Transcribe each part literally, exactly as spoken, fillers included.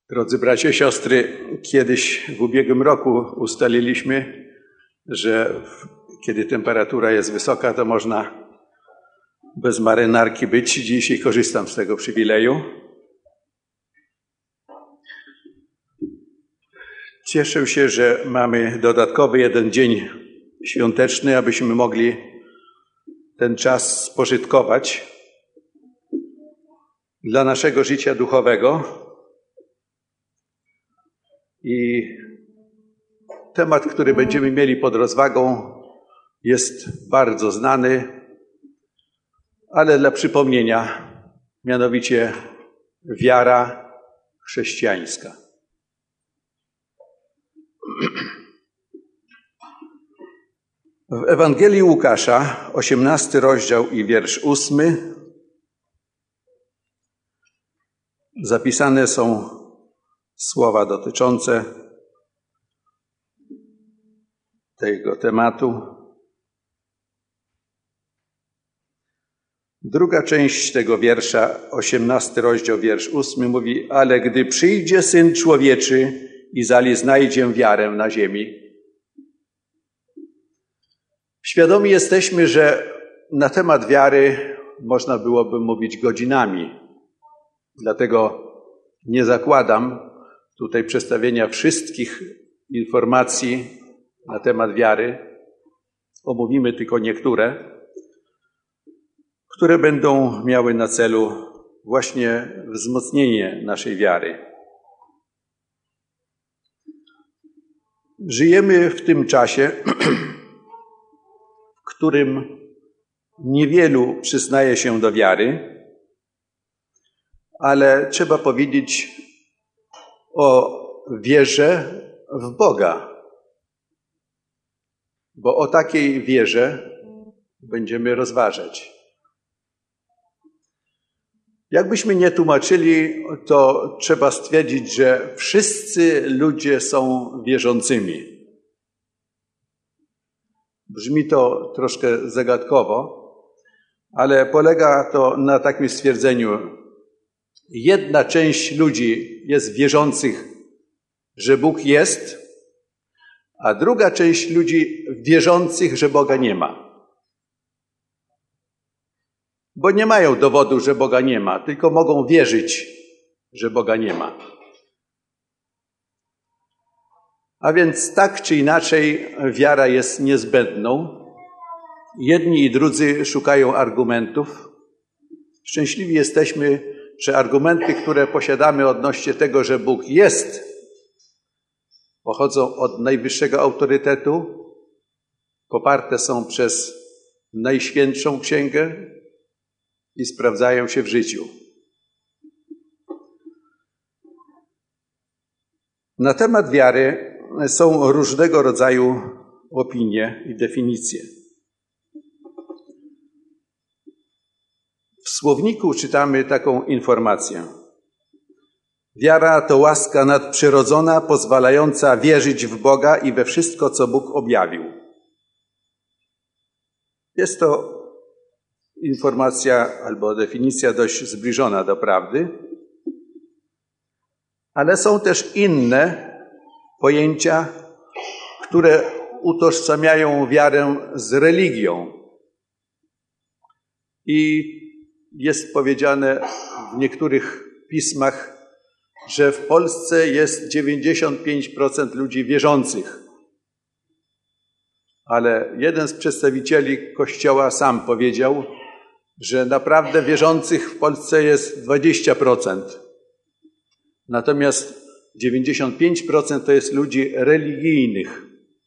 Drodzy bracia i siostry, kiedyś w ubiegłym roku ustaliliśmy, że kiedy temperatura jest wysoka, to można bez marynarki być. Dzisiaj korzystam z tego przywileju. Cieszę się, że mamy dodatkowy jeden dzień świąteczny, abyśmy mogli ten czas spożytkować dla naszego życia duchowego. I temat, który będziemy mieli pod rozwagą, jest bardzo znany, ale dla przypomnienia, mianowicie wiara chrześcijańska. W Ewangelii Łukasza, osiemnasty rozdział i wiersz ósmy, zapisane są słowa dotyczące tego tematu. Druga część tego wiersza, osiemnasty rozdział, wiersz ósmy mówi: ale gdy przyjdzie Syn Człowieczy i zali znajdzie wiarę na ziemi. Świadomi jesteśmy, że na temat wiary można byłoby mówić godzinami. Dlatego nie zakładam tutaj przedstawienia wszystkich informacji na temat wiary. Omówimy tylko niektóre, które będą miały na celu właśnie wzmocnienie naszej wiary. Żyjemy w tym czasie, w którym niewielu przyznaje się do wiary, ale trzeba powiedzieć o wierze w Boga, bo o takiej wierze będziemy rozważać. Jakbyśmy nie tłumaczyli, to trzeba stwierdzić, że wszyscy ludzie są wierzącymi. Brzmi to troszkę zagadkowo, ale polega to na takim stwierdzeniu: jedna część ludzi jest wierzących, że Bóg jest, a druga część ludzi wierzących, że Boga nie ma. Bo nie mają dowodu, że Boga nie ma, tylko mogą wierzyć, że Boga nie ma. A więc tak czy inaczej wiara jest niezbędną. Jedni i drudzy szukają argumentów. Szczęśliwi jesteśmy, że argumenty, które posiadamy odnośnie tego, że Bóg jest, pochodzą od najwyższego autorytetu, poparte są przez Najświętszą Księgę i sprawdzają się w życiu. Na temat wiary są różnego rodzaju opinie i definicje. W słowniku czytamy taką informację: wiara to łaska nadprzyrodzona, pozwalająca wierzyć w Boga i we wszystko, co Bóg objawił. Jest to informacja albo definicja dość zbliżona do prawdy, ale są też inne pojęcia, które utożsamiają wiarę z religią. I jest powiedziane w niektórych pismach, że w Polsce jest dziewięćdziesiąt pięć procent ludzi wierzących. Ale jeden z przedstawicieli Kościoła sam powiedział, że naprawdę wierzących w Polsce jest dwadzieścia procent. Natomiast dziewięćdziesiąt pięć procent to jest ludzi religijnych,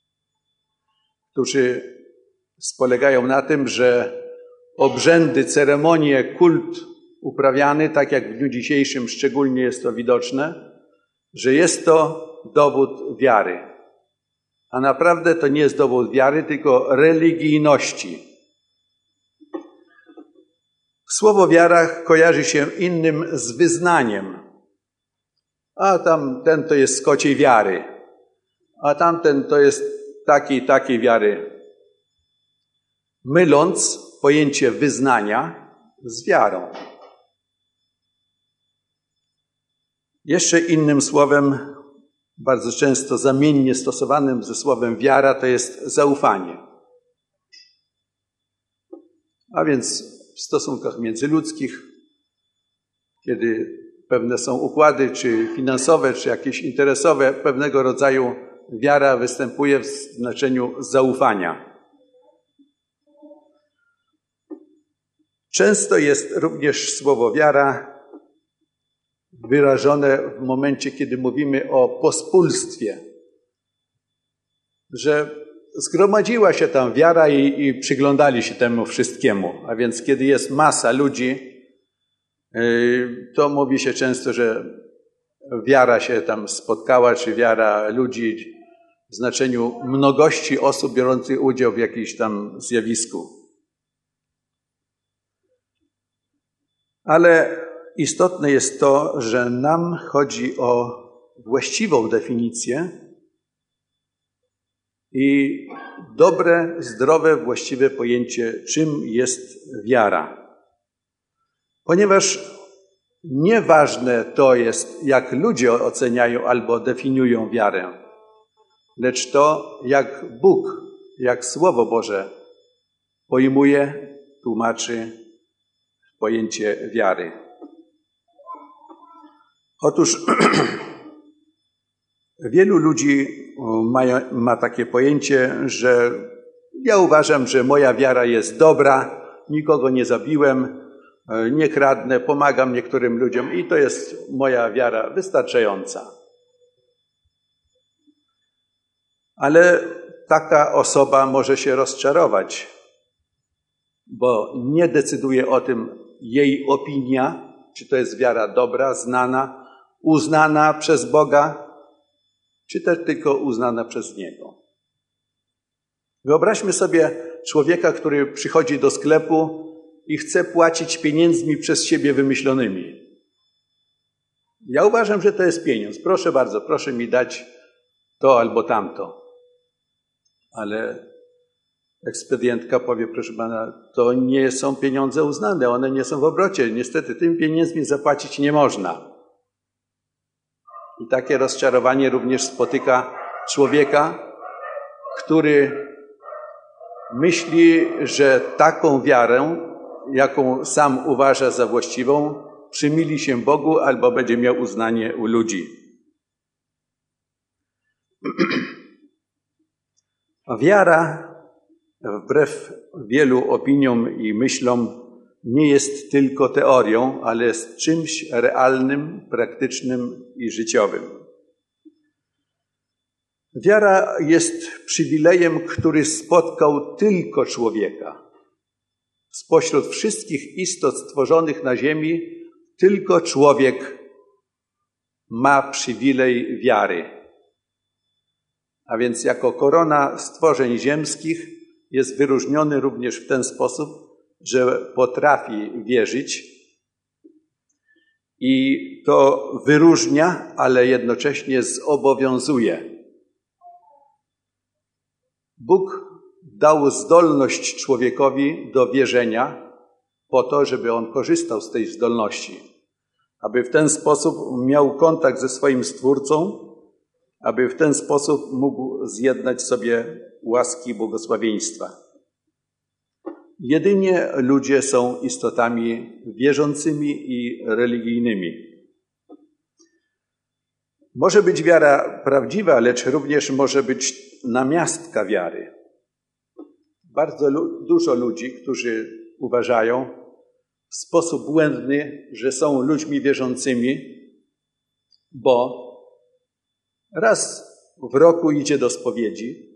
którzy polegają na tym, że obrzędy, ceremonie, kult uprawiany, tak jak w dniu dzisiejszym szczególnie jest to widoczne, że jest to dowód wiary. A naprawdę to nie jest dowód wiary, tylko religijności. Słowo wiara kojarzy się innym z wyznaniem. A tamten to jest z kociej wiary, a tamten to jest takiej, takiej wiary. Myląc pojęcie wyznania z wiarą. Jeszcze innym słowem, bardzo często zamiennie stosowanym ze słowem wiara, to jest zaufanie. A więc w stosunkach międzyludzkich, kiedy pewne są układy, czy finansowe, czy jakieś interesowe, pewnego rodzaju wiara występuje w znaczeniu zaufania. Często jest również słowo wiara wyrażone w momencie, kiedy mówimy o pospólstwie, że zgromadziła się tam wiara i, i przyglądali się temu wszystkiemu. A więc kiedy jest masa ludzi, to mówi się często, że wiara się tam spotkała, czy wiara ludzi w znaczeniu mnogości osób biorących udział w jakimś tam zjawisku. Ale istotne jest to, że nam chodzi o właściwą definicję i dobre, zdrowe, właściwe pojęcie, czym jest wiara. Ponieważ nieważne to jest, jak ludzie oceniają albo definiują wiarę, lecz to, jak Bóg, jak Słowo Boże pojmuje, tłumaczy pojęcie wiary. Otóż wielu ludzi ma, ma takie pojęcie, że ja uważam, że moja wiara jest dobra, nikogo nie zabiłem, nie kradnę, pomagam niektórym ludziom i to jest moja wiara wystarczająca. Ale taka osoba może się rozczarować, bo nie decyduje o tym jej opinia, czy to jest wiara dobra, znana, uznana przez Boga, czy też tylko uznana przez Niego. Wyobraźmy sobie człowieka, który przychodzi do sklepu i chce płacić pieniędzmi przez siebie wymyślonymi. Ja uważam, że to jest pieniądz. Proszę bardzo, proszę mi dać to albo tamto. Ale ekspedientka powie, proszę pana, to nie są pieniądze uznane, one nie są w obrocie. Niestety tym pieniędzmi zapłacić nie można. I takie rozczarowanie również spotyka człowieka, który myśli, że taką wiarę, jaką sam uważa za właściwą, przymili się Bogu albo będzie miał uznanie u ludzi. Wiara, wbrew wielu opiniom i myślom, nie jest tylko teorią, ale jest czymś realnym, praktycznym i życiowym. Wiara jest przywilejem, który spotkał tylko człowieka. Spośród wszystkich istot stworzonych na ziemi, tylko człowiek ma przywilej wiary. A więc jako korona stworzeń ziemskich jest wyróżniony również w ten sposób, że potrafi wierzyć i to wyróżnia, ale jednocześnie zobowiązuje. Bóg dał zdolność człowiekowi do wierzenia po to, żeby on korzystał z tej zdolności, aby w ten sposób miał kontakt ze swoim Stwórcą, aby w ten sposób mógł zjednać sobie łaski błogosławieństwa. Jedynie ludzie są istotami wierzącymi i religijnymi. Może być wiara prawdziwa, lecz również może być namiastka wiary. Bardzo lu- dużo ludzi, którzy uważają w sposób błędny, że są ludźmi wierzącymi, bo raz w roku idzie do spowiedzi,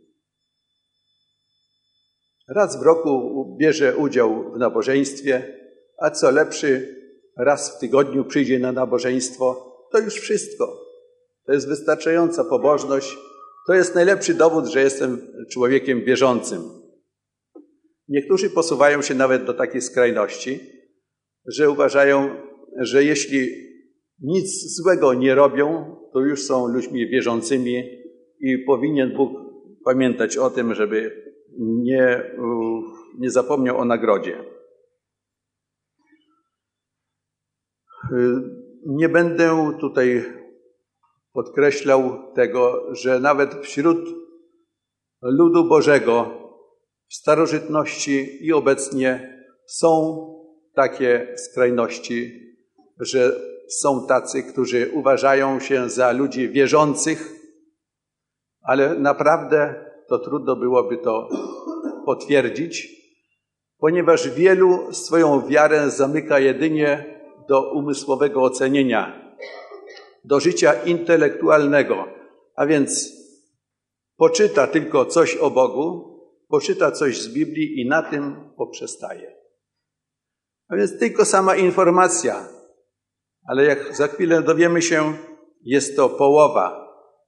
raz w roku bierze udział w nabożeństwie, a co lepszy, raz w tygodniu przyjdzie na nabożeństwo, to już wszystko. To jest wystarczająca pobożność. To jest najlepszy dowód, że jestem człowiekiem wierzącym. Niektórzy posuwają się nawet do takiej skrajności, że uważają, że jeśli nic złego nie robią, to już są ludźmi wierzącymi i powinien Bóg pamiętać o tym, żeby nie, nie zapomniał o nagrodzie. Nie będę tutaj podkreślał tego, że nawet wśród ludu Bożego w starożytności i obecnie są takie skrajności, że są tacy, którzy uważają się za ludzi wierzących, ale naprawdę to trudno byłoby to potwierdzić, ponieważ wielu swoją wiarę zamyka jedynie do umysłowego ocenienia, do życia intelektualnego, a więc poczyta tylko coś o Bogu, poczyta coś z Biblii i na tym poprzestaje. A więc tylko sama informacja, ale jak za chwilę dowiemy się, jest to połowa.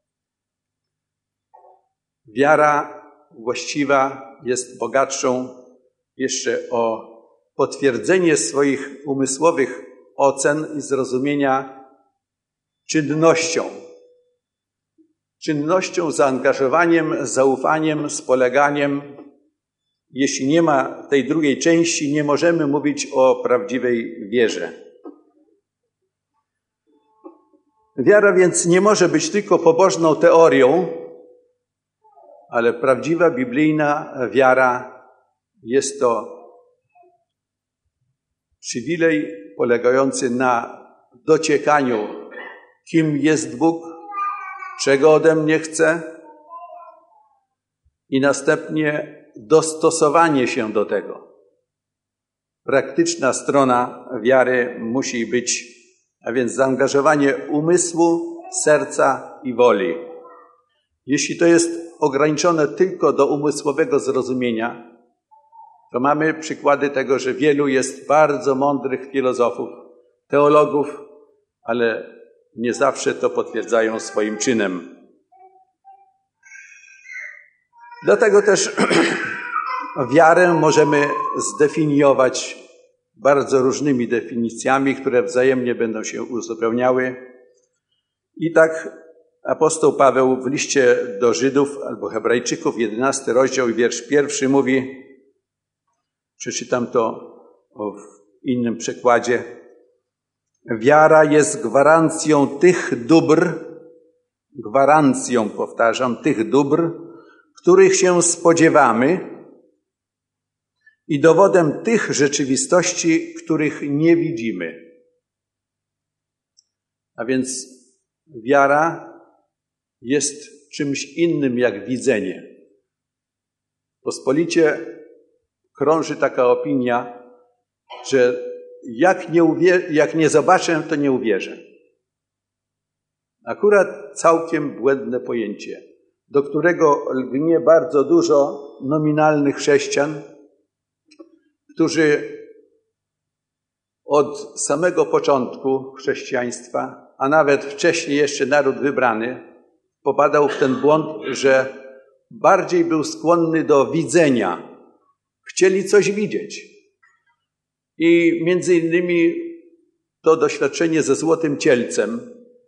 Wiara właściwa jest bogatszą jeszcze o potwierdzenie swoich umysłowych ocen i zrozumienia czynnością. Czynnością, zaangażowaniem, zaufaniem, spoleganiem. Jeśli nie ma tej drugiej części, nie możemy mówić o prawdziwej wierze. Wiara więc nie może być tylko pobożną teorią, ale prawdziwa biblijna wiara jest to przywilej polegający na dociekaniu, kim jest Bóg, czego ode mnie chce i następnie dostosowanie się do tego. Praktyczna strona wiary musi być, a więc zaangażowanie umysłu, serca i woli. Jeśli to jest ograniczone tylko do umysłowego zrozumienia, to mamy przykłady tego, że wielu jest bardzo mądrych filozofów, teologów, ale nie zawsze to potwierdzają swoim czynem. Dlatego też wiarę możemy zdefiniować bardzo różnymi definicjami, które wzajemnie będą się uzupełniały. I tak apostoł Paweł w liście do Żydów albo Hebrajczyków, jedenasty rozdział i wiersz pierwszy mówi, przeczytam to w innym przekładzie, wiara jest gwarancją tych dóbr, gwarancją, powtarzam, tych dóbr, których się spodziewamy i dowodem tych rzeczywistości, których nie widzimy. A więc wiara jest czymś innym jak widzenie. Pospolicie krąży taka opinia, że jak nie, uwier- jak nie zobaczę, to nie uwierzę. Akurat całkiem błędne pojęcie, do którego lgnie bardzo dużo nominalnych chrześcijan, którzy od samego początku chrześcijaństwa, a nawet wcześniej jeszcze naród wybrany, popadał w ten błąd, że bardziej był skłonny do widzenia. Chcieli coś widzieć. I między innymi to doświadczenie ze złotym cielcem,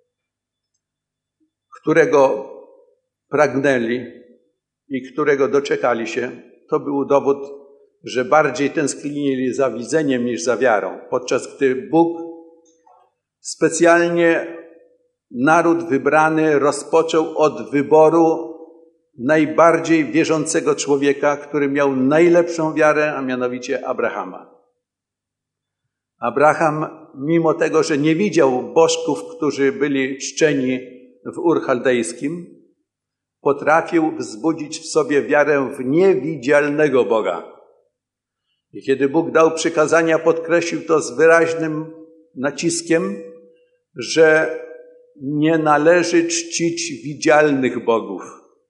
którego pragnęli i którego doczekali się, to był dowód, że bardziej tęsknili za widzeniem niż za wiarą. Podczas gdy Bóg specjalnie naród wybrany rozpoczął od wyboru najbardziej wierzącego człowieka, który miał najlepszą wiarę, a mianowicie Abrahama. Abraham, mimo tego, że nie widział bożków, którzy byli czczeni w Ur Chaldejskim, potrafił wzbudzić w sobie wiarę w niewidzialnego Boga. I kiedy Bóg dał przykazania, podkreślił to z wyraźnym naciskiem, że nie należy czcić widzialnych bogów.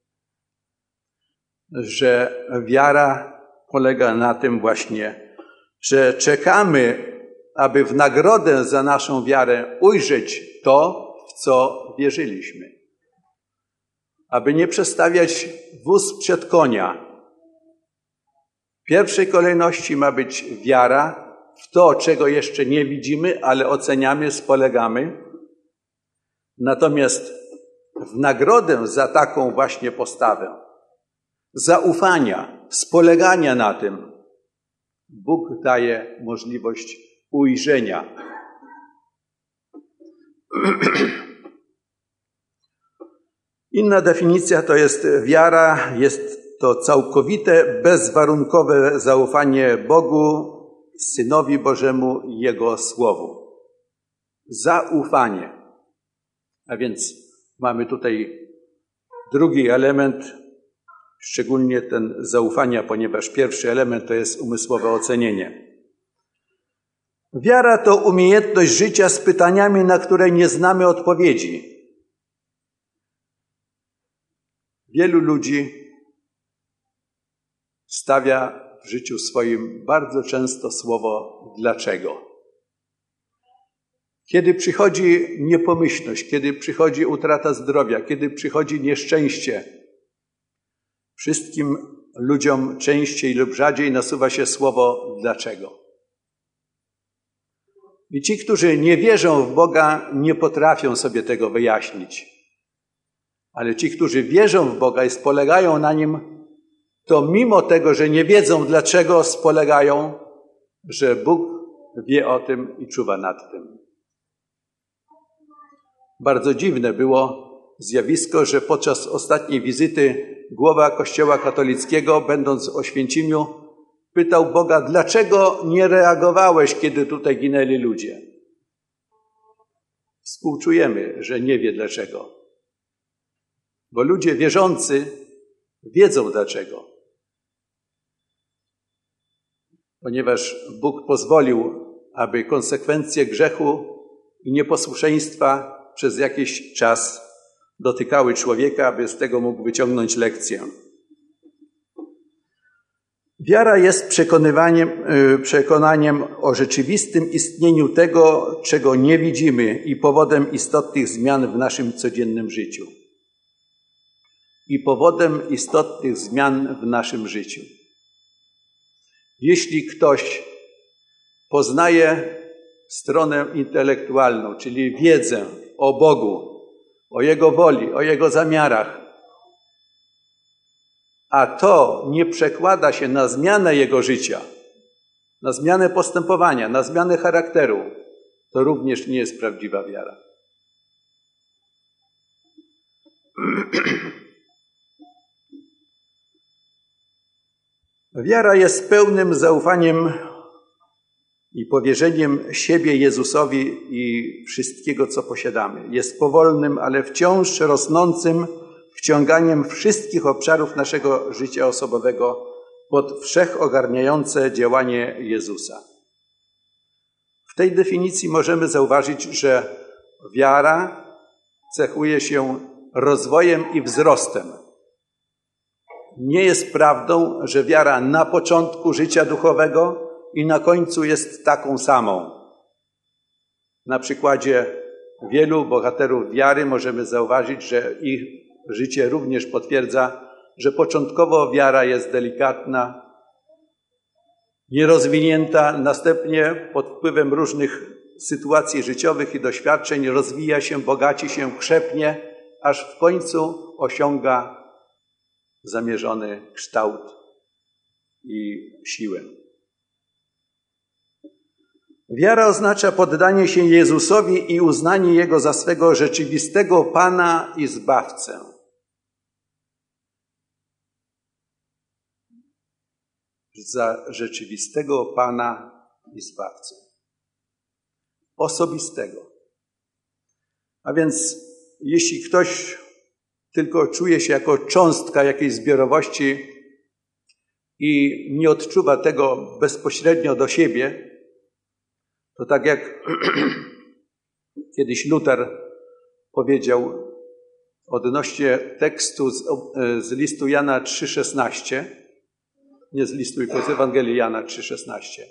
Że wiara polega na tym właśnie, że czekamy, aby w nagrodę za naszą wiarę ujrzeć to, w co wierzyliśmy. Aby nie przestawiać wóz przed konia. W pierwszej kolejności ma być wiara w to, czego jeszcze nie widzimy, ale oceniamy, spolegamy. Natomiast w nagrodę za taką właśnie postawę, zaufania, spolegania na tym, Bóg daje możliwość ujrzenia. Inna definicja to jest wiara, jest to całkowite, bezwarunkowe zaufanie Bogu, Synowi Bożemu i Jego Słowu. Zaufanie. A więc mamy tutaj drugi element, szczególnie ten zaufania, ponieważ pierwszy element to jest umysłowe ocenienie. Wiara to umiejętność życia z pytaniami, na które nie znamy odpowiedzi. Wielu ludzi stawia w życiu swoim bardzo często słowo dlaczego. Kiedy przychodzi niepomyślność, kiedy przychodzi utrata zdrowia, kiedy przychodzi nieszczęście, wszystkim ludziom częściej lub rzadziej nasuwa się słowo dlaczego. I ci, którzy nie wierzą w Boga, nie potrafią sobie tego wyjaśnić. Ale ci, którzy wierzą w Boga i spolegają na Nim, to mimo tego, że nie wiedzą dlaczego, spolegają, że Bóg wie o tym i czuwa nad tym. Bardzo dziwne było zjawisko, że podczas ostatniej wizyty głowa Kościoła katolickiego, będąc w Oświęcimiu, pytał Boga, dlaczego nie reagowałeś, kiedy tutaj ginęli ludzie? Współczujemy, że nie wie dlaczego. Bo ludzie wierzący wiedzą dlaczego. Ponieważ Bóg pozwolił, aby konsekwencje grzechu i nieposłuszeństwa przez jakiś czas dotykały człowieka, aby z tego mógł wyciągnąć lekcję. Wiara jest przekonywaniem, przekonaniem o rzeczywistym istnieniu tego, czego nie widzimy i powodem istotnych zmian w naszym codziennym życiu. I powodem istotnych zmian w naszym życiu. Jeśli ktoś poznaje stronę intelektualną, czyli wiedzę o Bogu, o Jego woli, o Jego zamiarach, a to nie przekłada się na zmianę jego życia, na zmianę postępowania, na zmianę charakteru, to również nie jest prawdziwa wiara. Wiara jest pełnym zaufaniem i powierzeniem siebie Jezusowi i wszystkiego, co posiadamy. Jest powolnym, ale wciąż rosnącym wciąganiem wszystkich obszarów naszego życia osobowego pod wszechogarniające działanie Jezusa. W tej definicji możemy zauważyć, że wiara cechuje się rozwojem i wzrostem. Nie jest prawdą, że wiara na początku życia duchowego i na końcu jest taką samą. Na przykładzie wielu bohaterów wiary możemy zauważyć, że ich życie również potwierdza, że początkowo wiara jest delikatna, nierozwinięta, następnie pod wpływem różnych sytuacji życiowych i doświadczeń rozwija się, bogaci się, krzepnie, aż w końcu osiąga zamierzony kształt i siłę. Wiara oznacza poddanie się Jezusowi i uznanie Jego za swego rzeczywistego Pana i Zbawcę. Za rzeczywistego Pana i Zbawcę. Osobistego. A więc jeśli ktoś tylko czuje się jako cząstka jakiejś zbiorowości i nie odczuwa tego bezpośrednio do siebie, to tak jak kiedyś Luter powiedział odnośnie tekstu z, z listu Jana trzy szesnaście, nie z listu, tylko z Ewangelii Jana trzy szesnaście.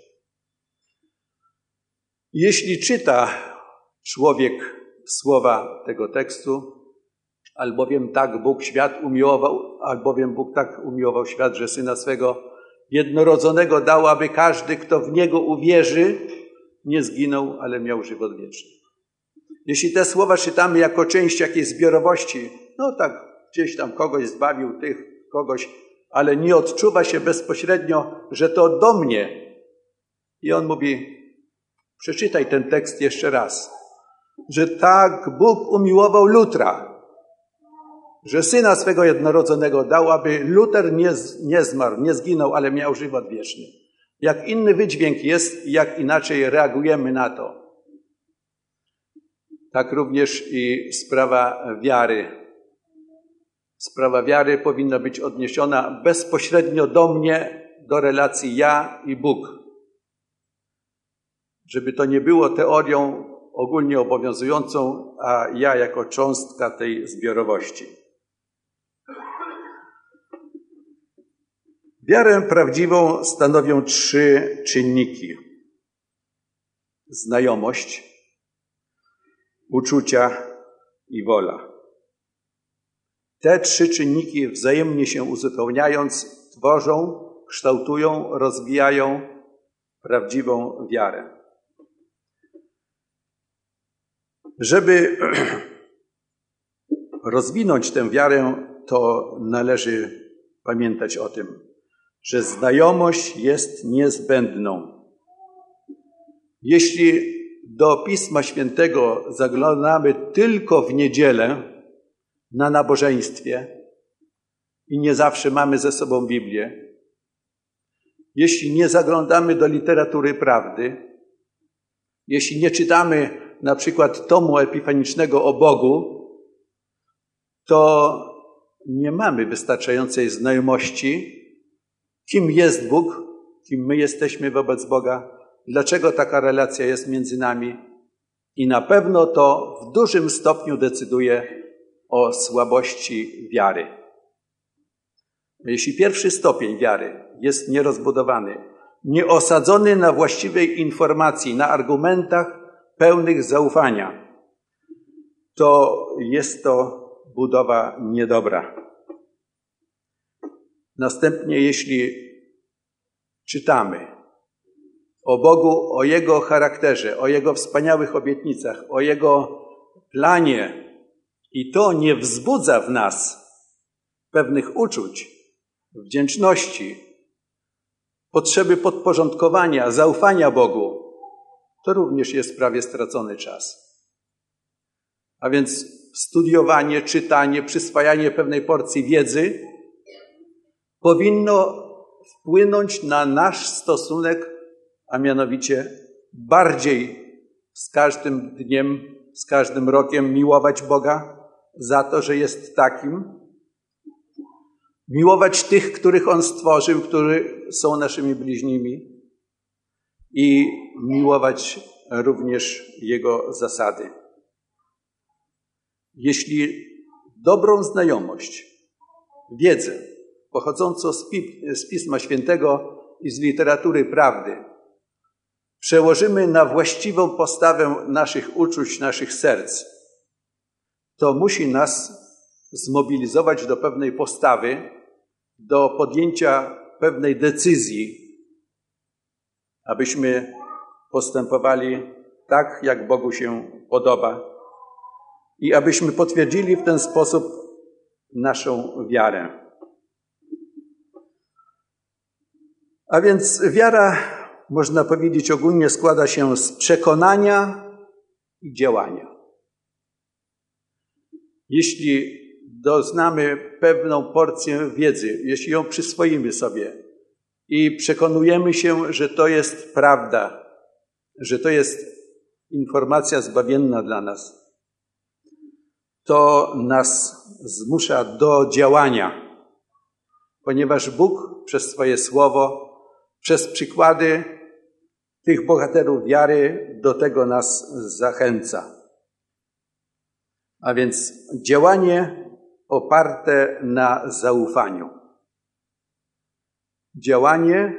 Jeśli czyta człowiek słowa tego tekstu, albowiem tak Bóg świat umiłował, albowiem Bóg tak umiłował świat, że Syna swego jednorodzonego dał, aby każdy, kto w Niego uwierzy, nie zginął, ale miał żywot wieczny. Jeśli te słowa czytamy jako część jakiejś zbiorowości, no tak, gdzieś tam kogoś zbawił, tych, kogoś, ale nie odczuwa się bezpośrednio, że to do mnie. I on mówi, przeczytaj ten tekst jeszcze raz. że tak Bóg umiłował Lutra, że Syna swego jednorodzonego dał, aby Luter nie, nie zmarł, nie zginął, ale miał żywot wieczny. Jak inny wydźwięk jest, jak inaczej reagujemy na to. Tak również i sprawa wiary. Sprawa wiary powinna być odniesiona bezpośrednio do mnie, do relacji ja i Bóg. Żeby to nie było teorią ogólnie obowiązującą, a ja jako cząstka tej zbiorowości. Wiarę prawdziwą stanowią trzy czynniki. Znajomość, uczucia i wola. Te trzy czynniki wzajemnie się uzupełniając tworzą, kształtują, rozwijają prawdziwą wiarę. Żeby rozwinąć tę wiarę, to należy pamiętać o tym, że znajomość jest niezbędną. Jeśli do Pisma Świętego zaglądamy tylko w niedzielę na nabożeństwie i nie zawsze mamy ze sobą Biblię, jeśli nie zaglądamy do literatury prawdy, jeśli nie czytamy na przykład tomu epifanicznego o Bogu, to nie mamy wystarczającej znajomości, kim jest Bóg, kim my jesteśmy wobec Boga, dlaczego taka relacja jest między nami i na pewno to w dużym stopniu decyduje o słabości wiary. Jeśli pierwszy stopień wiary jest nierozbudowany, nieosadzony na właściwej informacji, na argumentach pełnych zaufania, to jest to budowa niedobra. Następnie, jeśli czytamy o Bogu, o Jego charakterze, o Jego wspaniałych obietnicach, o Jego planie i to nie wzbudza w nas pewnych uczuć, wdzięczności, potrzeby podporządkowania, zaufania Bogu, to również jest prawie stracony czas. A więc studiowanie, czytanie, przyswajanie pewnej porcji wiedzy powinno wpłynąć na nasz stosunek, a mianowicie bardziej z każdym dniem, z każdym rokiem miłować Boga za to, że jest takim, miłować tych, których On stworzył, którzy są naszymi bliźnimi i miłować również Jego zasady. Jeśli dobrą znajomość, wiedzę pochodzącą z, Pi- z Pisma Świętego i z literatury prawdy przełożymy na właściwą postawę naszych uczuć, naszych serc, to musi nas zmobilizować do pewnej postawy, do podjęcia pewnej decyzji, abyśmy postępowali tak, jak Bogu się podoba i abyśmy potwierdzili w ten sposób naszą wiarę. A więc wiara, można powiedzieć ogólnie, składa się z przekonania i działania. Jeśli doznamy pewną porcję wiedzy, jeśli ją przyswoimy sobie i przekonujemy się, że to jest prawda, że to jest informacja zbawienna dla nas, to nas zmusza do działania, ponieważ Bóg przez swoje słowo, przez przykłady tych bohaterów wiary do tego nas zachęca. A więc działanie oparte na zaufaniu. Działanie,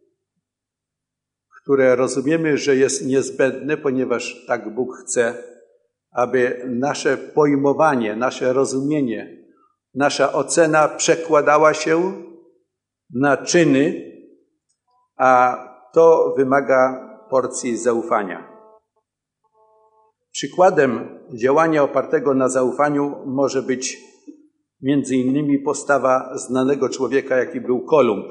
które rozumiemy, że jest niezbędne, ponieważ tak Bóg chce, aby nasze pojmowanie, nasze rozumienie, nasza ocena przekładała się na czyny, a to wymaga porcji zaufania. Przykładem działania opartego na zaufaniu może być między innymi postawa znanego człowieka, jaki był Kolumb.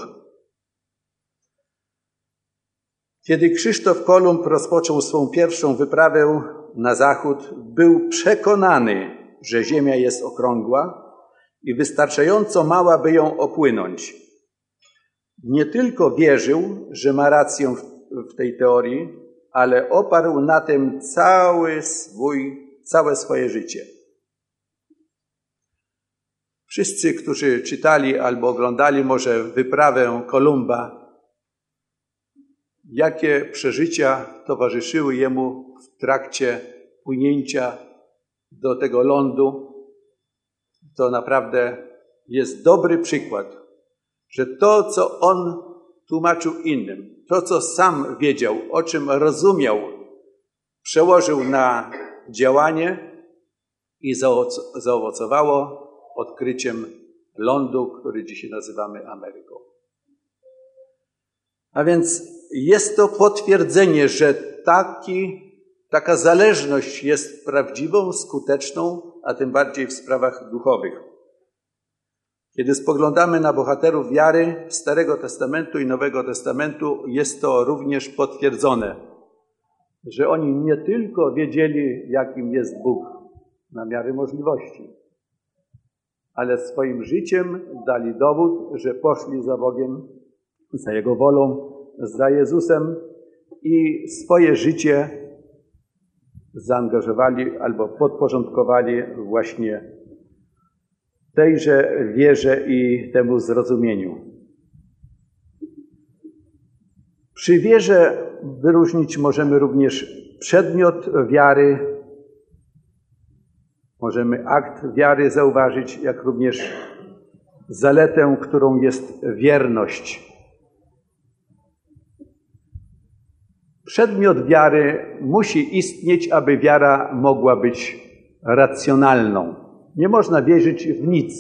Kiedy Krzysztof Kolumb rozpoczął swą pierwszą wyprawę na zachód, był przekonany, że ziemia jest okrągła i wystarczająco mała, by ją opłynąć. Nie tylko wierzył, że ma rację w tej teorii, ale oparł na tym cały swój, całe swoje życie. Wszyscy, którzy czytali albo oglądali może wyprawę Kolumba, jakie przeżycia towarzyszyły jemu w trakcie płynięcia do tego lądu, to naprawdę jest dobry przykład, że to, co on tłumaczył innym, to, co sam wiedział, o czym rozumiał, przełożył na działanie i zaowocowało odkryciem lądu, który dzisiaj nazywamy Ameryką. A więc jest to potwierdzenie, że taki, taka zależność jest prawdziwą, skuteczną, a tym bardziej w sprawach duchowych. Kiedy spoglądamy na bohaterów wiary Starego Testamentu i Nowego Testamentu, jest to również potwierdzone, że oni nie tylko wiedzieli, jakim jest Bóg na miarę możliwości, ale swoim życiem dali dowód, że poszli za Bogiem, za Jego wolą, za Jezusem i swoje życie zaangażowali albo podporządkowali właśnie tejże wierze i temu zrozumieniu. Przy wierze wyróżnić możemy również przedmiot wiary, możemy akt wiary zauważyć, jak również zaletę, którą jest wierność. Przedmiot wiary musi istnieć, aby wiara mogła być racjonalną. Nie można wierzyć w nic.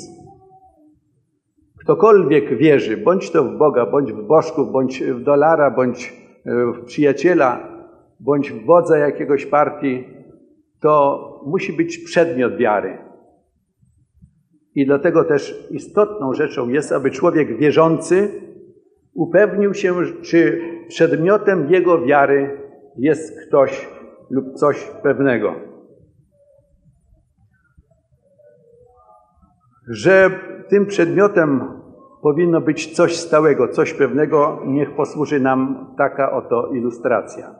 Ktokolwiek wierzy, bądź to w Boga, bądź w bożków, bądź w dolara, bądź w przyjaciela, bądź w wodza jakiegoś partii, to musi być przedmiot wiary. I dlatego też istotną rzeczą jest, aby człowiek wierzący upewnił się, czy przedmiotem jego wiary jest ktoś lub coś pewnego. Że tym przedmiotem powinno być coś stałego, coś pewnego, niech posłuży nam taka oto ilustracja.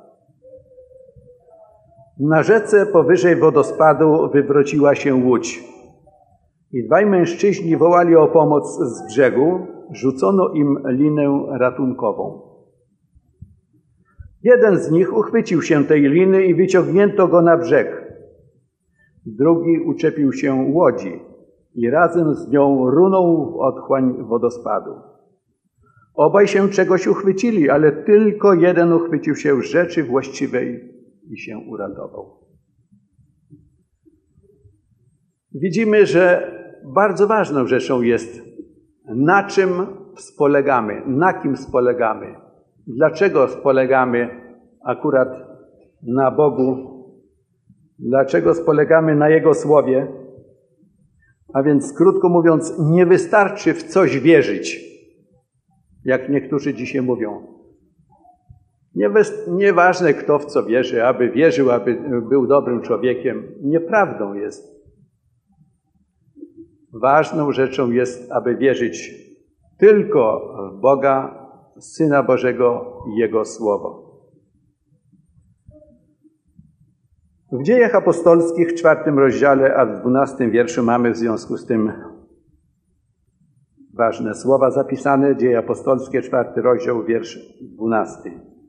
Na rzece powyżej wodospadu wywróciła się łódź i dwaj mężczyźni wołali o pomoc z brzegu, rzucono im linę ratunkową. Jeden z nich uchwycił się tej liny i wyciągnięto go na brzeg. Drugi uczepił się łodzi i razem z nią runął w otchłań wodospadu. Obaj się czegoś uchwycili, ale tylko jeden uchwycił się rzeczy właściwej i się uratował. Widzimy, że bardzo ważną rzeczą jest, na czym spolegamy, na kim spolegamy, dlaczego spolegamy akurat na Bogu, dlaczego spolegamy na Jego Słowie. A więc krótko mówiąc, nie wystarczy w coś wierzyć, jak niektórzy dzisiaj mówią. Nieważne kto w co wierzy, aby wierzył, aby był dobrym człowiekiem. Nieprawdą jest. Ważną rzeczą jest, aby wierzyć tylko w Boga, Syna Bożego i Jego Słowo. W Dziejach Apostolskich w czwartym rozdziale, a w dwunastym wierszu mamy w związku z tym ważne słowa zapisane. Dzieje Apostolskie, czwarty rozdział, wiersz dwunasty.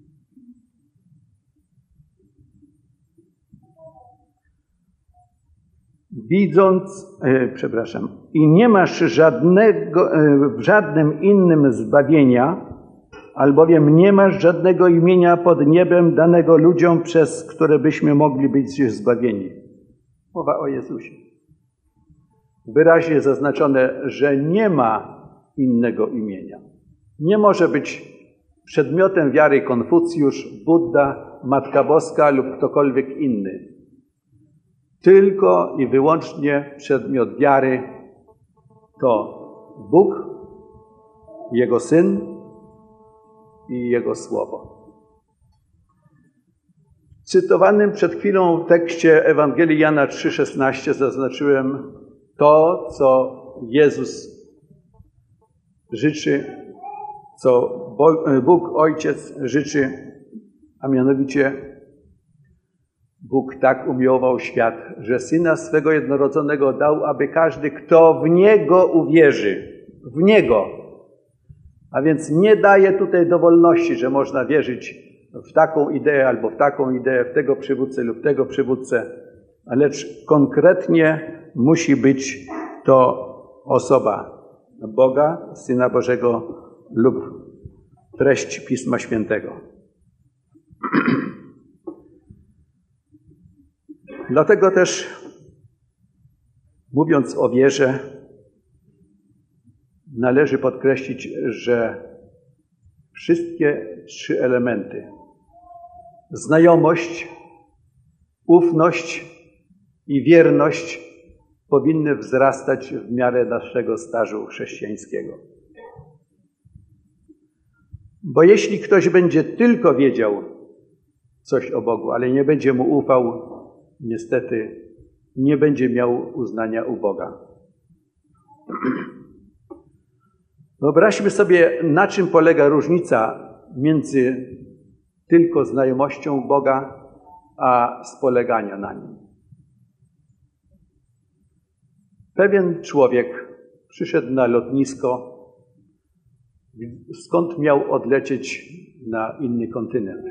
Widząc, e, przepraszam, i nie masz żadnego, e, w żadnym innym zbawienia, albowiem nie masz żadnego imienia pod niebem danego ludziom, przez które byśmy mogli być zbawieni. Mowa o Jezusie. Wyraźnie zaznaczone, że nie ma innego imienia. Nie może być przedmiotem wiary Konfucjusz, Budda, Matka Boska lub ktokolwiek inny. Tylko i wyłącznie przedmiot wiary to Bóg, Jego Syn i Jego Słowo. W cytowanym przed chwilą tekście Ewangelii Jana trzy szesnaście zaznaczyłem to, co Jezus życzy, co Bóg Ojciec życzy, a mianowicie Bóg tak umiłował świat, że Syna swego jednorodzonego dał, aby każdy, kto w Niego uwierzy, w Niego, a więc nie daje tutaj dowolności, że można wierzyć w taką ideę albo w taką ideę, w tego przywódcę lub tego przywódcę, lecz konkretnie musi być to osoba Boga, Syna Bożego lub treść Pisma Świętego. Dlatego też, mówiąc o wierze, należy podkreślić, że wszystkie trzy elementy, znajomość, ufność i wierność, powinny wzrastać w miarę naszego stażu chrześcijańskiego. Bo jeśli ktoś będzie tylko wiedział coś o Bogu, ale nie będzie Mu ufał, niestety nie będzie miał uznania u Boga. Wyobraźmy sobie, na czym polega różnica między tylko znajomością Boga, a spolegania na Nim. Pewien człowiek przyszedł na lotnisko, skąd miał odlecieć na inny kontynent.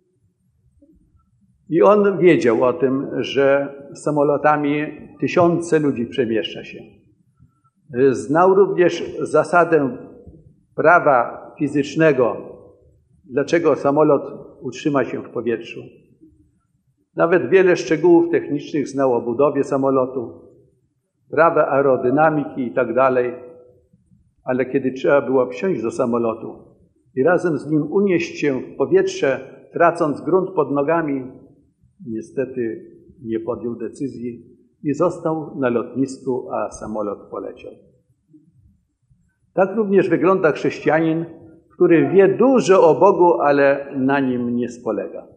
I on wiedział o tym, że samolotami tysiące ludzi przemieszcza się. Znał również zasadę prawa fizycznego, dlaczego samolot utrzyma się w powietrzu. Nawet wiele szczegółów technicznych znał o budowie samolotu, prawa aerodynamiki i tak dalej, ale kiedy trzeba było wsiąść do samolotu i razem z nim unieść się w powietrze, tracąc grunt pod nogami, niestety nie podjął decyzji i został na lotnisku, a samolot poleciał. Tak również wygląda chrześcijanin, który wie dużo o Bogu, ale na Nim nie spolega.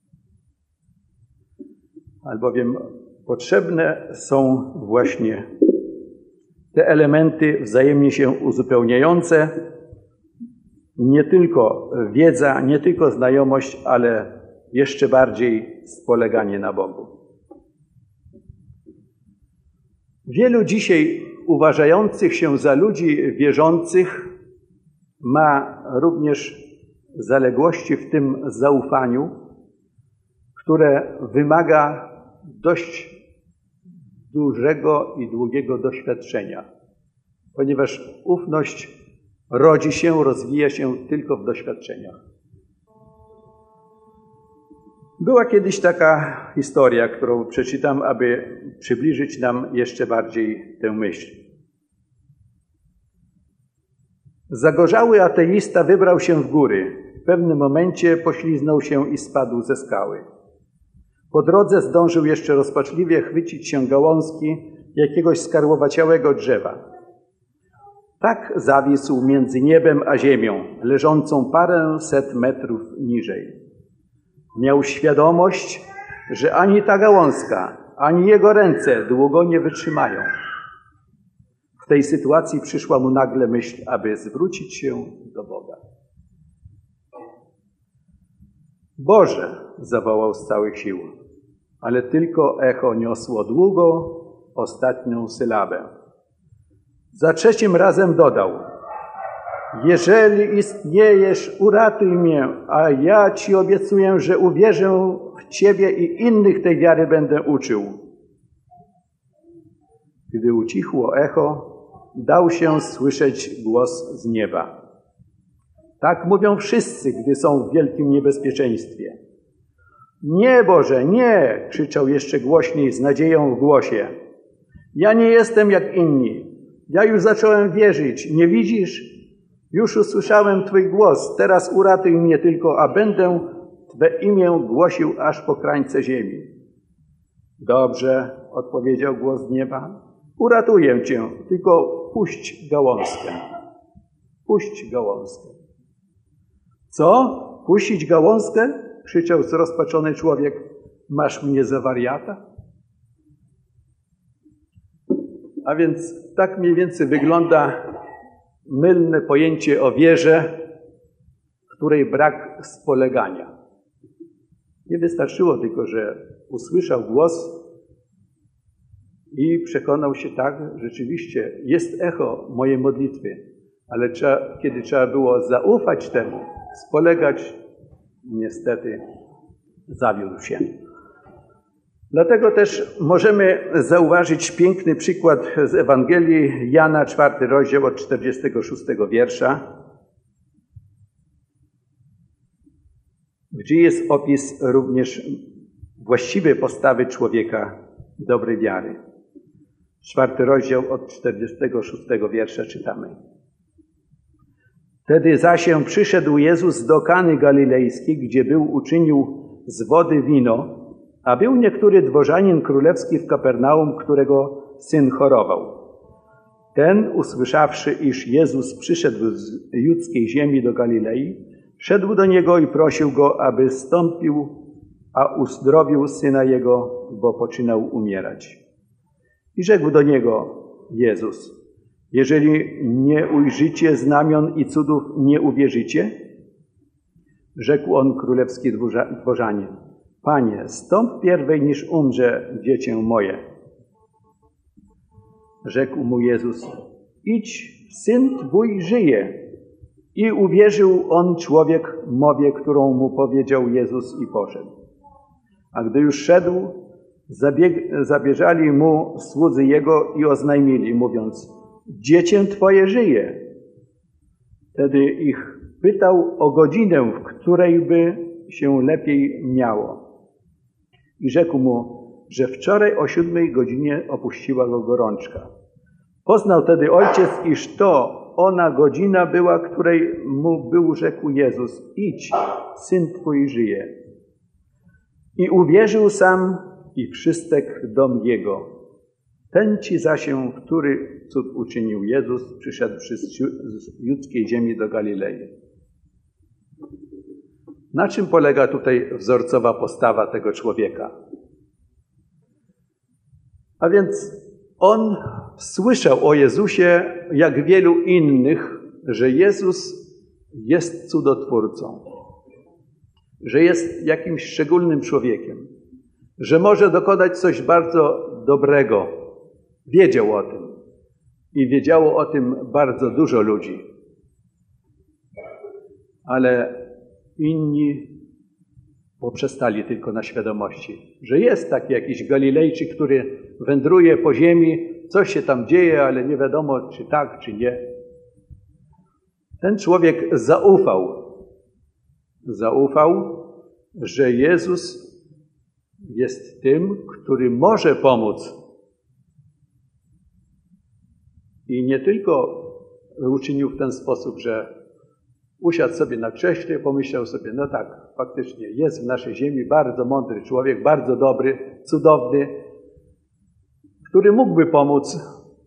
Albowiem potrzebne są właśnie te elementy wzajemnie się uzupełniające, nie tylko wiedza, nie tylko znajomość, ale jeszcze bardziej spoleganie na Bogu. Wielu dzisiaj uważających się za ludzi wierzących ma również zaległości w tym zaufaniu, które wymaga dość dużego i długiego doświadczenia, ponieważ ufność rodzi się, rozwija się tylko w doświadczeniach. Była kiedyś taka historia, którą przeczytam, aby przybliżyć nam jeszcze bardziej tę myśl. Zagorzały ateista wybrał się w góry. W pewnym momencie pośliznął się i spadł ze skały. Po drodze zdążył jeszcze rozpaczliwie chwycić się gałązki jakiegoś skarłowaciałego drzewa. Tak zawisł między niebem a ziemią, leżącą paręset metrów niżej. Miał świadomość, że ani ta gałązka, ani jego ręce długo nie wytrzymają. W tej sytuacji przyszła mu nagle myśl, aby zwrócić się do Boga. Boże, zawołał z całych sił, ale tylko echo niosło długo ostatnią sylabę. Za trzecim razem dodał: jeżeli istniejesz, uratuj mnie, a ja Ci obiecuję, że uwierzę w Ciebie i innych tej wiary będę uczył. Gdy ucichło echo, dał się słyszeć głos z nieba. Tak mówią wszyscy, gdy są w wielkim niebezpieczeństwie. Nie, Boże, nie! Krzyczał jeszcze głośniej z nadzieją w głosie. Ja nie jestem jak inni. Ja już zacząłem wierzyć. Nie widzisz? Już usłyszałem Twój głos. Teraz uratuj mnie tylko, a będę Twe imię głosił aż po krańce ziemi. Dobrze, odpowiedział głos z nieba. Uratuję Cię, tylko puść gałązkę. Puść gałązkę. Co? Puścić gałązkę? krzyczał zrozpaczony człowiek: masz mnie za wariata? A więc tak mniej więcej wygląda mylne pojęcie o wierze, w której brak spolegania. Nie wystarczyło tylko, że usłyszał głos i przekonał się: tak, rzeczywiście jest echo mojej modlitwy, ale trzeba, kiedy trzeba było zaufać temu, spolegać, niestety zawiódł się. Dlatego też możemy zauważyć piękny przykład z Ewangelii Jana, czwarty rozdział od czterdziestego szóstego wiersza, gdzie jest opis również właściwej postawy człowieka dobrej wiary. Czwarty rozdział od czterdziestego szóstego wiersza czytamy. Wtedy zaś przyszedł Jezus do Kany Galilejskiej, gdzie był uczynił z wody wino, a był niektóry dworzanin królewski w Kapernaum, którego syn chorował. Ten, usłyszawszy, iż Jezus przyszedł z judzkiej ziemi do Galilei, szedł do niego i prosił go, aby zstąpił, a uzdrowił syna jego, bo poczynał umierać. I rzekł do niego Jezus: jeżeli nie ujrzycie znamion i cudów, nie uwierzycie? Rzekł on królewski dworzanin: Panie, stąp pierwej, niż umrze dziecię moje. Rzekł mu Jezus: idź, syn twój żyje. I uwierzył on człowiek mowie, którą mu powiedział Jezus, i poszedł. A gdy już szedł, zabieg- zabierzali mu słudzy jego i oznajmili, mówiąc: dziecię twoje żyje. Wtedy ich pytał o godzinę, w której by się lepiej miało. I rzekł mu, że wczoraj o siódmej godzinie opuściła go gorączka. Poznał tedy ojciec, iż to ona godzina była, której mu był rzekł Jezus: idź, syn twój żyje. I uwierzył sam i wszystek dom jego. Ten ci zaś, który cud uczynił Jezus, przyszedłszy z judzkiej ziemi do Galilei. Na czym polega tutaj wzorcowa postawa tego człowieka? A więc on słyszał o Jezusie, jak wielu innych, że Jezus jest cudotwórcą, że jest jakimś szczególnym człowiekiem, że może dokonać coś bardzo dobrego. Wiedział o tym i wiedziało o tym bardzo dużo ludzi. Ale inni poprzestali tylko na świadomości, że jest taki jakiś Galilejczyk, który wędruje po ziemi, coś się tam dzieje, ale nie wiadomo, czy tak, czy nie. Ten człowiek zaufał. Zaufał, że Jezus jest tym, który może pomóc. I nie tylko uczynił w ten sposób, że usiadł sobie na krześle, pomyślał sobie: no tak, faktycznie jest w naszej ziemi bardzo mądry człowiek, bardzo dobry, cudowny, który mógłby pomóc.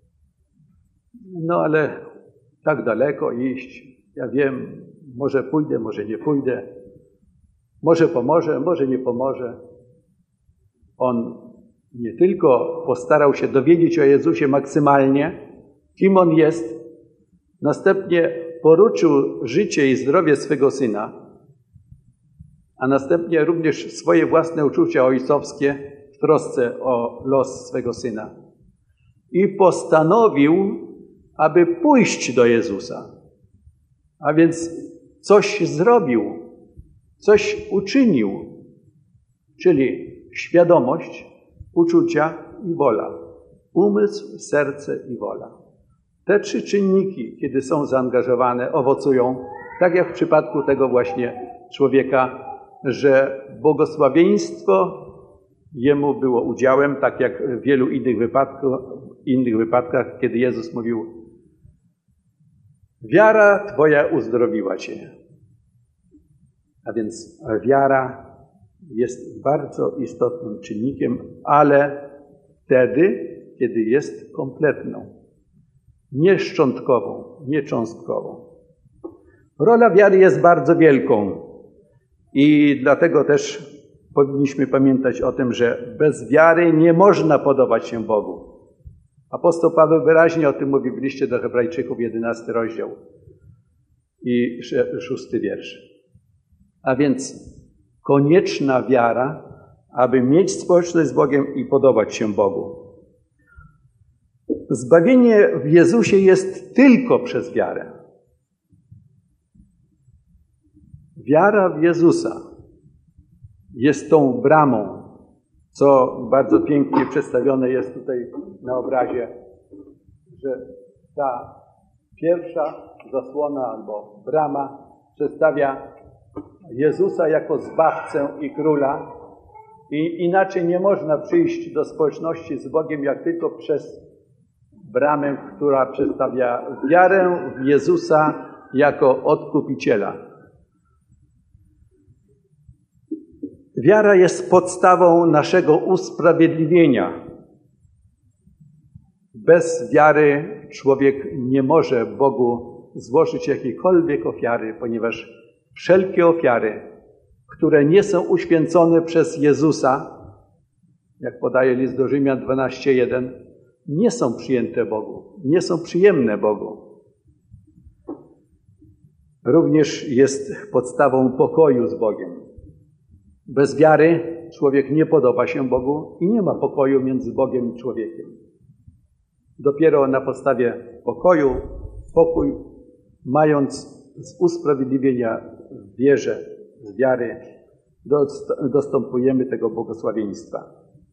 No ale tak daleko iść, ja wiem, może pójdę, może nie pójdę, może pomoże, może nie pomoże. On nie tylko postarał się dowiedzieć o Jezusie maksymalnie, kim On jest, następnie poruczył życie i zdrowie swego syna, a następnie również swoje własne uczucia ojcowskie w trosce o los swego syna. I postanowił, aby pójść do Jezusa. A więc coś zrobił, coś uczynił, czyli świadomość, uczucia i wola. Umysł, serce i wola. Te trzy czynniki, kiedy są zaangażowane, owocują, tak jak w przypadku tego właśnie człowieka, że błogosławieństwo jemu było udziałem, tak jak w wielu innych wypadkach, innych wypadkach, kiedy Jezus mówił: wiara twoja uzdrowiła cię. A więc wiara jest bardzo istotnym czynnikiem, ale wtedy, kiedy jest kompletną. Nie szczątkową, nie cząstkową. Rola wiary jest bardzo wielką, I dlatego też powinniśmy pamiętać o tym, że bez wiary nie można podobać się Bogu. Apostoł Paweł wyraźnie o tym mówi w liście do Hebrajczyków, jedenasty rozdział i szósty wiersz. A więc konieczna wiara, aby mieć społeczność z Bogiem i podobać się Bogu. Zbawienie w Jezusie jest tylko przez wiarę. Wiara w Jezusa jest tą bramą, co bardzo pięknie przedstawione jest tutaj na obrazie, że ta pierwsza zasłona albo brama przedstawia Jezusa jako Zbawcę i Króla i inaczej nie można przyjść do społeczności z Bogiem jak tylko przez bramę, która przedstawia wiarę w Jezusa jako Odkupiciela. Wiara jest podstawą naszego usprawiedliwienia. Bez wiary człowiek nie może Bogu złożyć jakiejkolwiek ofiary, ponieważ wszelkie ofiary, które nie są uświęcone przez Jezusa, jak podaje list do Rzymian dwanaście jeden, nie są przyjęte Bogu, nie są przyjemne Bogu. Również jest podstawą pokoju z Bogiem. Bez wiary człowiek nie podoba się Bogu i nie ma pokoju między Bogiem i człowiekiem. Dopiero na podstawie pokoju, pokój, mając z usprawiedliwienia w wierze, z wiary, dostępujemy tego błogosławieństwa.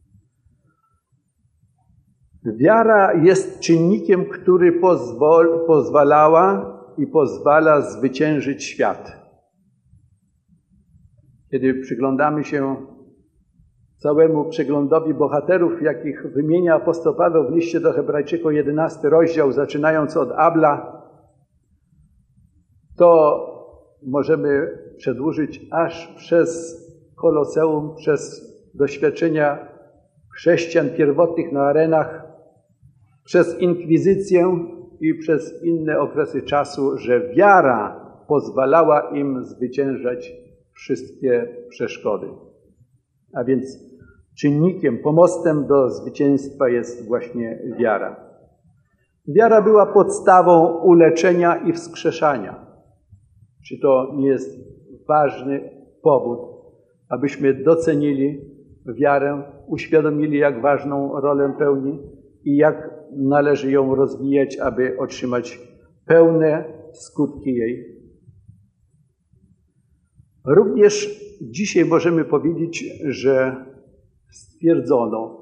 Wiara jest czynnikiem, który pozwol, pozwalała i pozwala zwyciężyć świat. Kiedy przyglądamy się całemu przeglądowi bohaterów, jakich wymienia apostoł Paweł w liście do Hebrajczyków, jedenasty rozdział, zaczynając od Abla, to możemy przedłużyć aż przez Koloseum, przez doświadczenia chrześcijan pierwotnych na arenach, przez inkwizycję i przez inne okresy czasu, że wiara pozwalała im zwyciężać wszystkie przeszkody. A więc czynnikiem, pomostem do zwycięstwa jest właśnie wiara. Wiara była podstawą uleczenia i wskrzeszania. Czy to nie jest ważny powód, abyśmy docenili wiarę, uświadomili, jak ważną rolę pełni i jak należy ją rozwijać, aby otrzymać pełne skutki jej. Również dzisiaj możemy powiedzieć, że stwierdzono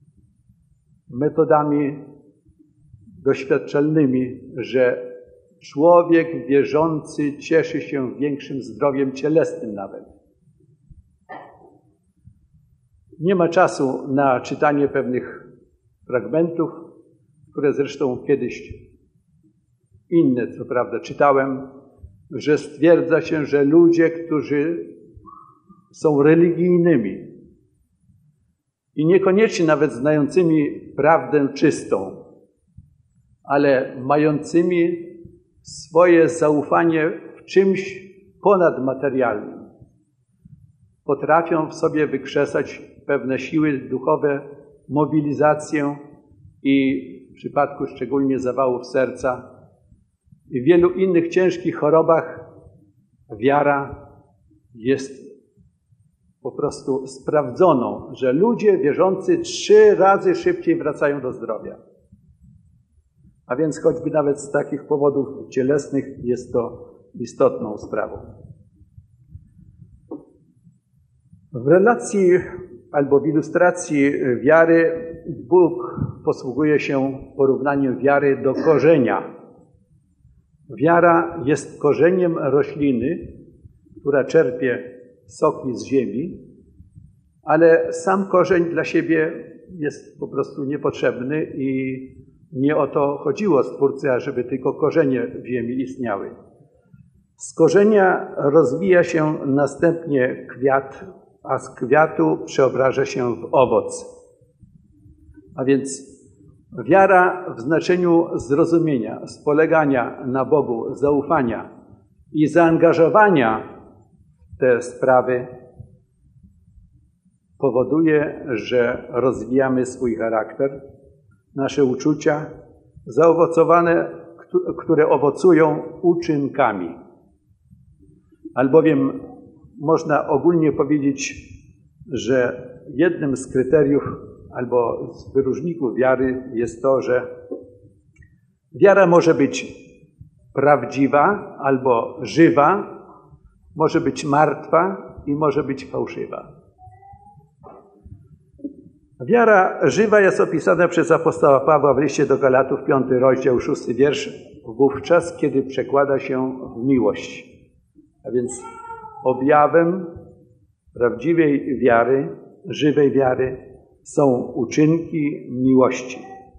metodami doświadczalnymi, że człowiek wierzący cieszy się większym zdrowiem cielesnym nawet. Nie ma czasu na czytanie pewnych fragmentów, które zresztą kiedyś inne, co prawda, czytałem, że stwierdza się, że ludzie, którzy są religijnymi i niekoniecznie nawet znającymi prawdę czystą, ale mającymi swoje zaufanie w czymś ponadmaterialnym, potrafią w sobie wykrzesać pewne siły duchowe, mobilizację i w przypadku szczególnie zawałów serca i w wielu innych ciężkich chorobach wiara jest po prostu sprawdzoną, że ludzie wierzący trzy razy szybciej wracają do zdrowia. A więc choćby nawet z takich powodów cielesnych jest to istotną sprawą. W relacji albo w ilustracji wiary Bóg posługuje się porównaniem wiary do korzenia. Wiara jest korzeniem rośliny, która czerpie soki z ziemi, ale sam korzeń dla siebie jest po prostu niepotrzebny i nie o to chodziło Stwórcy, ażeby tylko korzenie w ziemi istniały. Z korzenia rozwija się następnie kwiat, a z kwiatu przeobraża się w owoc. A więc wiara w znaczeniu zrozumienia, spolegania na Bogu, zaufania i zaangażowania w te sprawy powoduje, że rozwijamy swój charakter, nasze uczucia, zaowocowane, które owocują uczynkami. Albowiem można ogólnie powiedzieć, że jednym z kryteriów albo z wyróżników wiary jest to, że wiara może być prawdziwa albo żywa, może być martwa i może być fałszywa. Wiara żywa jest opisana przez apostoła Pawła w liście do Galatów, piąty rozdział, szósty wiersz, wówczas, kiedy przekłada się w miłość. A więc objawem prawdziwej wiary, żywej wiary są uczynki miłości.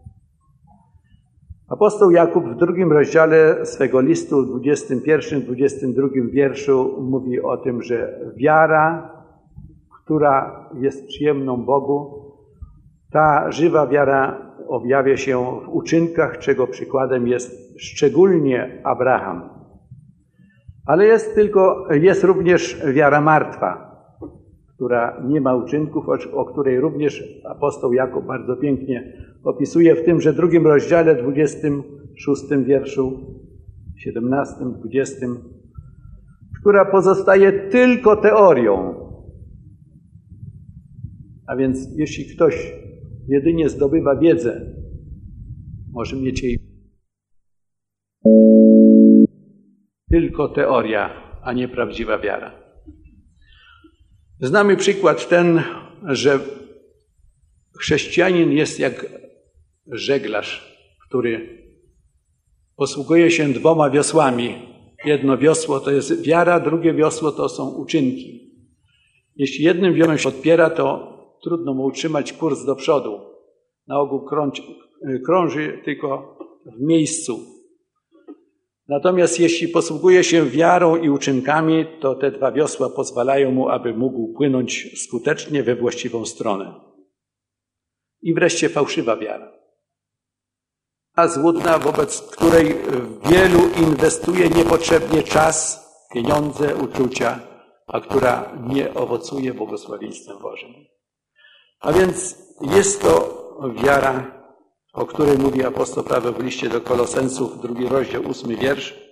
Apostoł Jakub w drugim rozdziale swego listu, dwudziestym pierwszym, dwudziestym drugim wierszu mówi o tym, że wiara, która jest przyjemną Bogu, ta żywa wiara objawia się w uczynkach, czego przykładem jest szczególnie Abraham. Ale jest tylko, jest również wiara martwa, która nie ma uczynków, o której również apostoł Jakub bardzo pięknie opisuje w tymże drugim rozdziale, dwudziestym szóstym wierszu, siedemnastym, dwudziestym, która pozostaje tylko teorią. A więc jeśli ktoś jedynie zdobywa wiedzę, może mieć jej tylko teoria, a nie prawdziwa wiara. Znamy przykład ten, że chrześcijanin jest jak żeglarz, który posługuje się dwoma wiosłami. Jedno wiosło to jest wiara, drugie wiosło to są uczynki. Jeśli jednym wiosłem się podpiera, to trudno mu utrzymać kurs do przodu. Na ogół krąży, krąży tylko w miejscu. Natomiast jeśli posługuje się wiarą i uczynkami, to te dwa wiosła pozwalają mu, aby mógł płynąć skutecznie we właściwą stronę. I wreszcie fałszywa wiara. A złudna, wobec której wielu inwestuje niepotrzebnie czas, pieniądze, uczucia, a która nie owocuje błogosławieństwem Bożym. A więc jest to wiara, o której mówi apostoł Paweł w liście do Kolosensów, drugi rozdział, ósmy wiersz.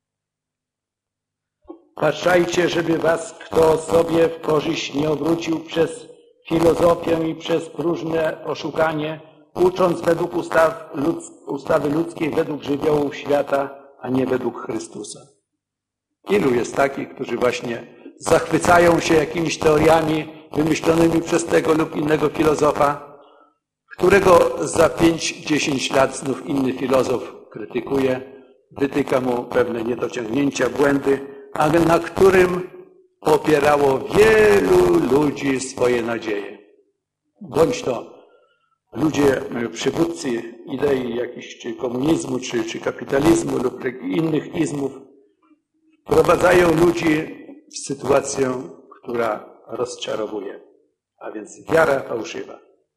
Patrzajcie, żeby was kto sobie w korzyść nie obrócił przez filozofię i przez próżne oszukanie, ucząc według ustaw, ludz, ustawy ludzkiej, według żywiołów świata, a nie według Chrystusa. Ilu jest takich, którzy właśnie zachwycają się jakimiś teoriami wymyślonymi przez tego lub innego filozofa, którego za pięć, dziesięć lat znów inny filozof krytykuje, wytyka mu pewne niedociągnięcia, błędy, a na którym opierało wielu ludzi swoje nadzieje. Bądź to ludzie, przywódcy idei jakichś, czy komunizmu, czy, czy kapitalizmu lub innych izmów, wprowadzają ludzi w sytuację, która rozczarowuje, a więc wiara fałszywa.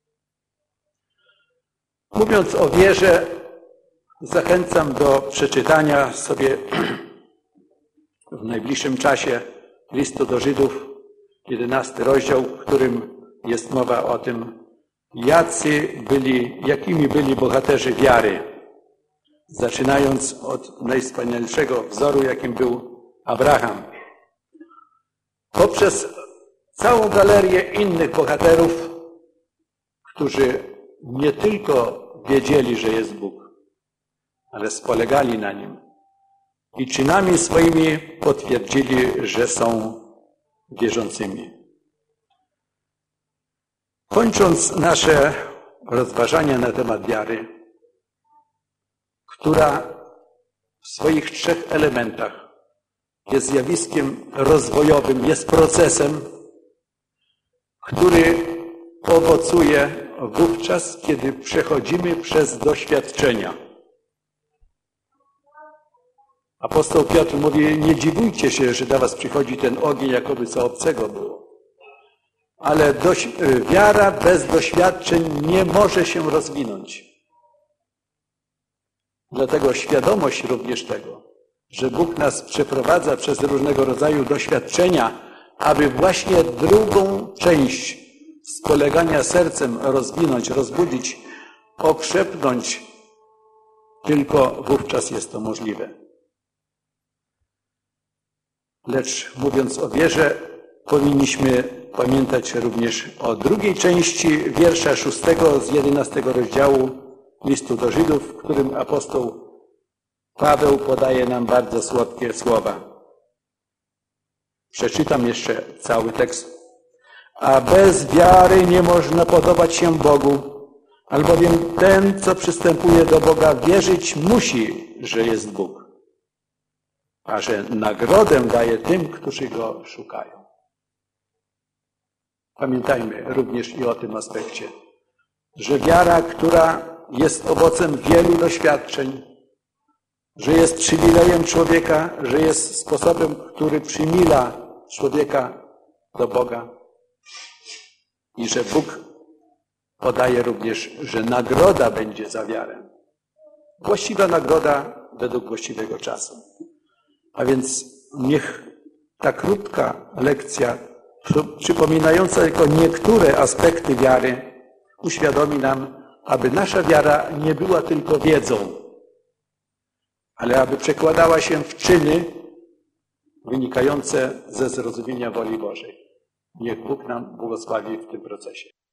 Mówiąc o wierze, zachęcam do przeczytania sobie w najbliższym czasie listu do Żydów, jedenasty rozdział, w którym jest mowa o tym, jacy byli, jakimi byli bohaterzy wiary, zaczynając od najwspanialszego wzoru, jakim był Abraham. Poprzez całą galerię innych bohaterów, którzy nie tylko wiedzieli, że jest Bóg, ale spolegali na Nim i czynami swoimi potwierdzili, że są wierzącymi. Kończąc nasze rozważania na temat wiary, która w swoich trzech elementach jest zjawiskiem rozwojowym, jest procesem, który owocuje wówczas, kiedy przechodzimy przez doświadczenia. Apostoł Piotr mówi, nie dziwujcie się, że do was przychodzi ten ogień, jakoby co obcego było. Ale dość, wiara bez doświadczeń nie może się rozwinąć. Dlatego świadomość również tego, że Bóg nas przeprowadza przez różnego rodzaju doświadczenia, aby właśnie drugą część spolegania sercem rozwinąć, rozbudzić, okrzepnąć, tylko wówczas jest to możliwe. Lecz mówiąc o wierze, powinniśmy pamiętać również o drugiej części wiersza szóstego z jedenastego rozdziału listu do Żydów, w którym apostoł Paweł podaje nam bardzo słodkie słowa. Przeczytam jeszcze cały tekst. A bez wiary nie można podobać się Bogu, albowiem ten, co przystępuje do Boga, wierzyć musi, że jest Bóg, a że nagrodę daje tym, którzy Go szukają. Pamiętajmy również i o tym aspekcie, że wiara, która jest owocem wielu doświadczeń, że jest przywilejem człowieka, że jest sposobem, który przymila człowieka do Boga i że Bóg podaje również, że nagroda będzie za wiarę. Właściwa nagroda według właściwego czasu. A więc niech ta krótka lekcja, przypominająca tylko niektóre aspekty wiary, uświadomi nam, aby nasza wiara nie była tylko wiedzą, ale aby przekładała się w czyny wynikające ze zrozumienia woli Bożej. Niech Bóg nam błogosławi w tym procesie.